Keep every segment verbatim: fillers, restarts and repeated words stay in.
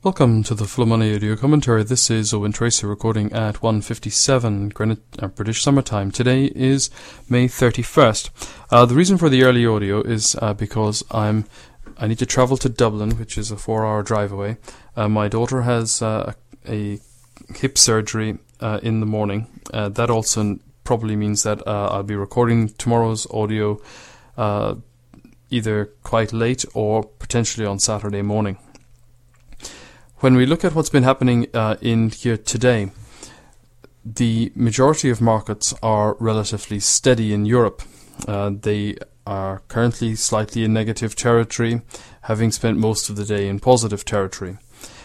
Welcome to the Flow Money audio commentary. This is Owen Tracy recording at one fifty-seven Greenwich, uh, British summertime. Today is May thirty-first. Uh, the reason for the early audio is uh, because I'm I need to travel to Dublin, which is a four-hour drive away. Uh, my daughter has uh, a hip surgery uh, in the morning. Uh, that also probably means that uh, I'll be recording tomorrow's audio uh, either quite late or potentially on Saturday morning. When we look at what's been happening uh, in here today, the majority of markets are relatively steady in Europe. Uh, they are currently slightly in negative territory, having spent most of the day in positive territory.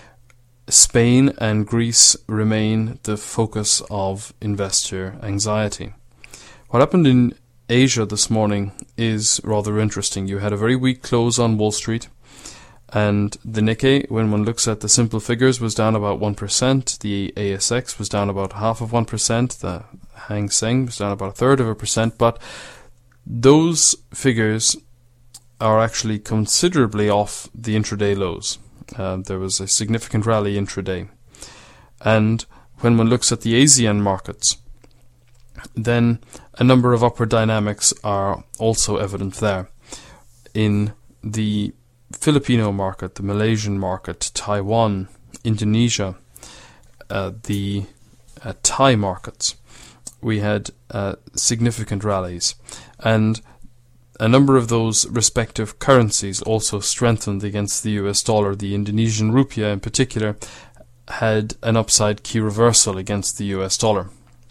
Spain and Greece remain the focus of investor anxiety. What happened in Asia this morning is rather interesting. You had a very weak close on Wall Street. And the Nikkei, when one looks at the simple figures, was down about one percent. The A S X was down about half of one percent. The Hang Seng was down about a third of a percent. But those figures are actually considerably off the intraday lows. Uh, there was a significant rally intraday. And when one looks at the ASEAN markets, then a number of upward dynamics are also evident there. In the Filipino market, the Malaysian market, Taiwan, Indonesia, uh, the uh, Thai markets, we had uh, significant rallies, and a number of those respective currencies also strengthened against the U S dollar. The Indonesian rupiah in particular had an upside key reversal against the U S dollar.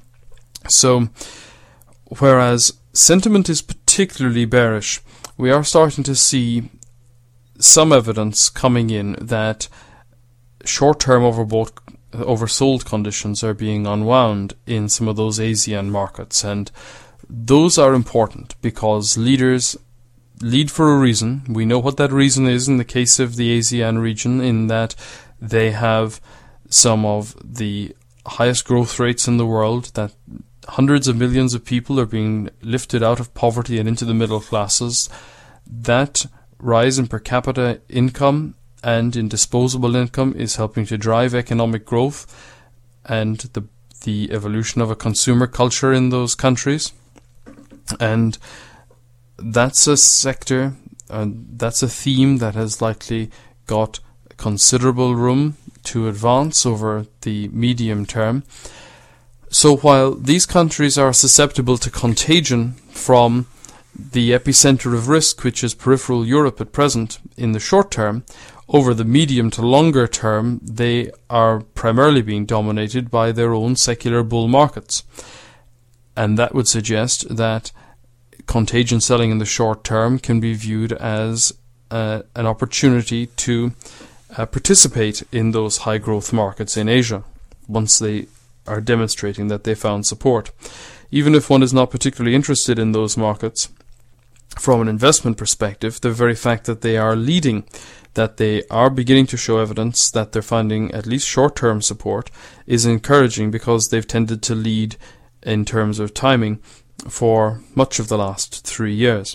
So, whereas sentiment is particularly bearish, we are starting to see some evidence coming in that short-term overbought, oversold conditions are being unwound in some of those ASEAN markets, and those are important because leaders lead for a reason. We know what that reason is in the case of the ASEAN region, in that they have some of the highest growth rates in the world, that hundreds of millions of people are being lifted out of poverty and into the middle classes. That rise in per capita income and in disposable income is helping to drive economic growth and the the evolution of a consumer culture in those countries. And that's a sector, uh, that's a theme that has likely got considerable room to advance over the medium term. So while these countries are susceptible to contagion from the epicenter of risk, which is peripheral Europe at present, in the short term, over the medium to longer term, they are primarily being dominated by their own secular bull markets. And that would suggest that contagion selling in the short term can be viewed as uh, an opportunity to uh, participate in those high growth markets in Asia, once they are demonstrating that they found support. Even if one is not particularly interested in those markets, from an investment perspective, the very fact that they are leading, that they are beginning to show evidence that they're finding at least short-term support, is encouraging, because they've tended to lead in terms of timing for much of the last three years.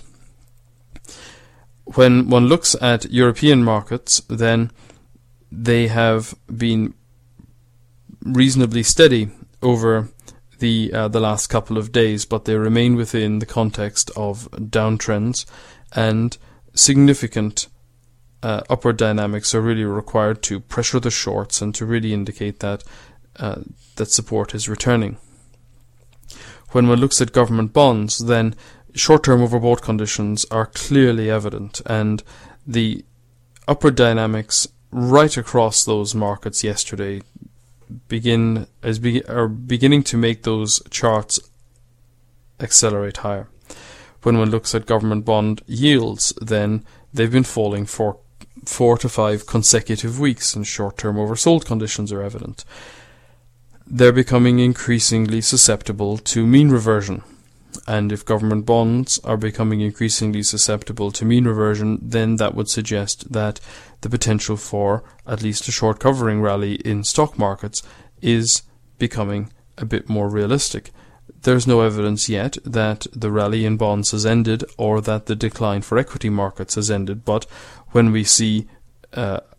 When one looks at European markets, then they have been reasonably steady over the uh, the last couple of days, but they remain within the context of downtrends, and significant uh, upward dynamics are really required to pressure the shorts and to really indicate that uh, that support is returning. When one looks at government bonds, then short-term overbought conditions are clearly evident, and the upward dynamics right across those markets yesterday begin as be, are beginning to make those charts accelerate higher. When one looks at government bond yields, then they've been falling for four to five consecutive weeks, and short-term oversold conditions are evident. They're becoming increasingly susceptible to mean reversion, and if government bonds are becoming increasingly susceptible to mean reversion, then that would suggest that the potential for at least a short covering rally in stock markets is becoming a bit more realistic. There's no evidence yet that the rally in bonds has ended or that the decline for equity markets has ended, but when we see uh,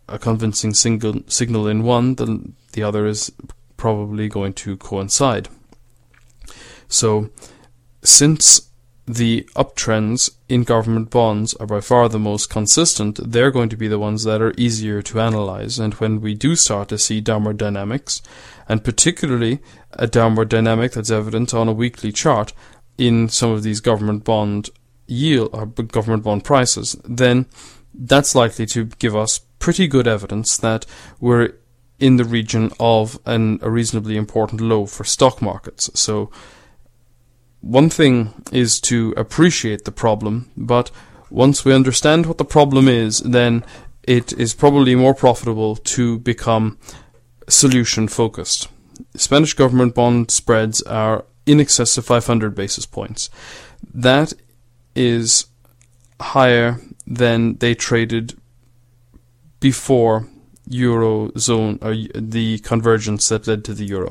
a convincing single signal in one, then the other is probably going to coincide. So, since the uptrends in government bonds are by far the most consistent, they're going to be the ones that are easier to analyze. And when we do start to see downward dynamics, and particularly a downward dynamic that's evident on a weekly chart in some of these government bond yield or government bond prices, then that's likely to give us pretty good evidence that we're in the region of an, a reasonably important low for stock markets. So one thing is to appreciate the problem, but once we understand what the problem is, then it is probably more profitable to become solution focused. Spanish government bond spreads are in excess of five hundred basis points. That is higher than they traded before Eurozone, or the convergence that led to the euro.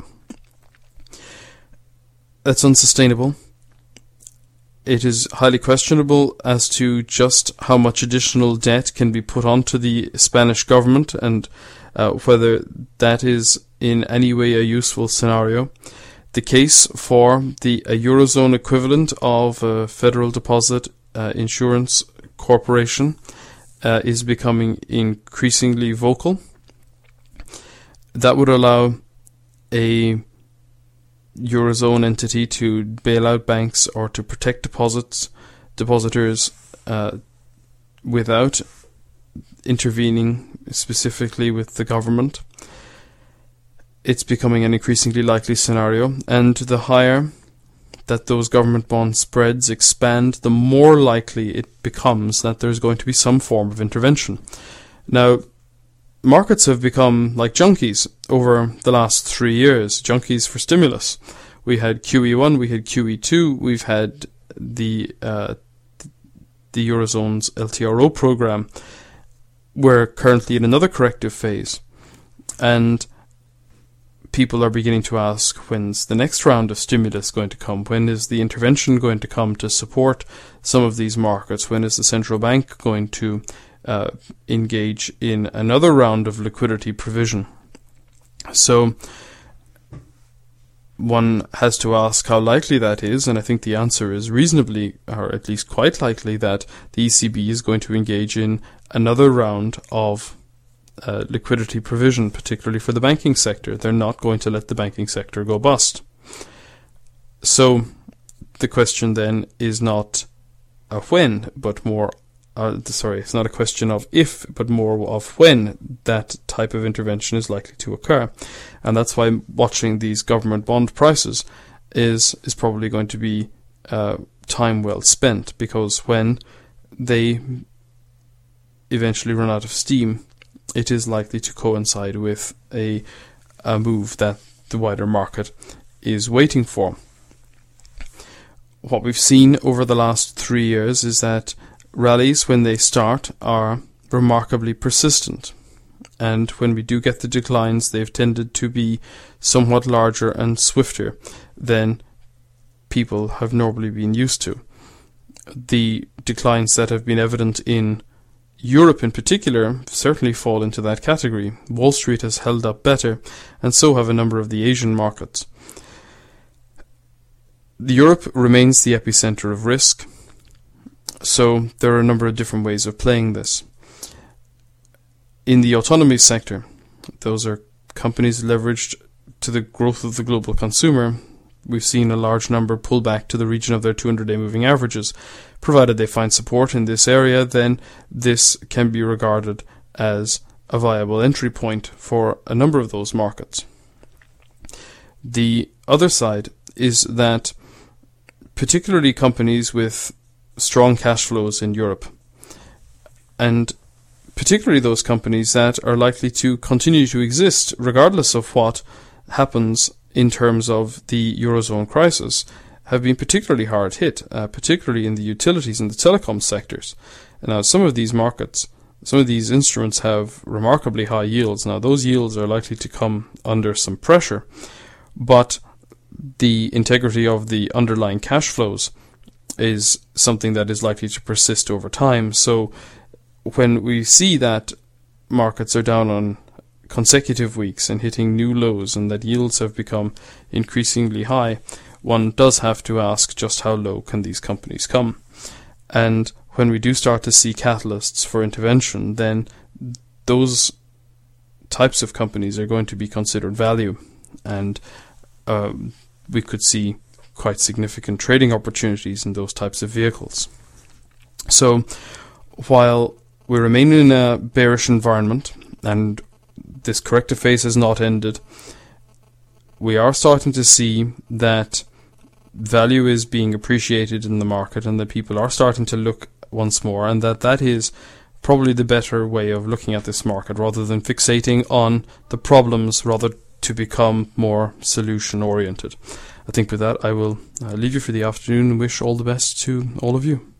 That's unsustainable. It is highly questionable as to just how much additional debt can be put onto the Spanish government, and uh, whether that is in any way a useful scenario. The case for the a Eurozone equivalent of a Federal Deposit uh, Insurance Corporation uh, is becoming increasingly vocal. That would allow a Eurozone entity to bail out banks or to protect deposits, depositors uh, without intervening specifically with the government. It's becoming an increasingly likely scenario, and the higher that those government bond spreads expand, the more likely it becomes that there's going to be some form of intervention. Now, markets have become like junkies over the last three years, junkies for stimulus. We had Q E one, we had Q E two, we've had the uh, the Eurozone's L T R O program. We're currently in another corrective phase, and people are beginning to ask, when's the next round of stimulus going to come? When is the intervention going to come to support some of these markets? When is the central bank going to uh, engage in another round of liquidity provision? So one has to ask how likely that is, and I think the answer is reasonably, or at least quite likely, that the E C B is going to engage in another round of Uh, liquidity provision, particularly for the banking sector. They're not going to let the banking sector go bust. So the question then is not a when, but more, uh, sorry, it's not a question of if, but more of when that type of intervention is likely to occur. And that's why watching these government bond prices is, is probably going to be uh, time well spent, because when they eventually run out of steam, it is likely to coincide with a, a move that the wider market is waiting for. What we've seen over the last three years is that rallies, when they start, are remarkably persistent. And when we do get the declines, they've tended to be somewhat larger and swifter than people have normally been used to. The declines that have been evident in Europe in particular certainly fall into that category. Wall Street has held up better, and so have a number of the Asian markets. Europe remains the epicenter of risk, so there are a number of different ways of playing this. In the autonomy sector, those are companies leveraged to the growth of the global consumer. We've seen a large number pull back to the region of their two hundred day moving averages. Provided they find support in this area, then this can be regarded as a viable entry point for a number of those markets. The other side is that particularly companies with strong cash flows in Europe, and particularly those companies that are likely to continue to exist regardless of what happens in terms of the Eurozone crisis, have been particularly hard hit, uh, particularly in the utilities and the telecom sectors. And now some of these markets, some of these instruments have remarkably high yields. Now those yields are likely to come under some pressure, but the integrity of the underlying cash flows is something that is likely to persist over time. So when we see that markets are down on consecutive weeks and hitting new lows, and that yields have become increasingly high, one does have to ask just how low can these companies come. And when we do start to see catalysts for intervention, then those types of companies are going to be considered value, and um, we could see quite significant trading opportunities in those types of vehicles. So while we remain in a bearish environment and this corrective phase has not ended, we are starting to see that value is being appreciated in the market, and that people are starting to look once more, and that that is probably the better way of looking at this market, rather than fixating on the problems, rather to become more solution oriented. I think with that I will uh, leave you for the afternoon and wish all the best to all of you.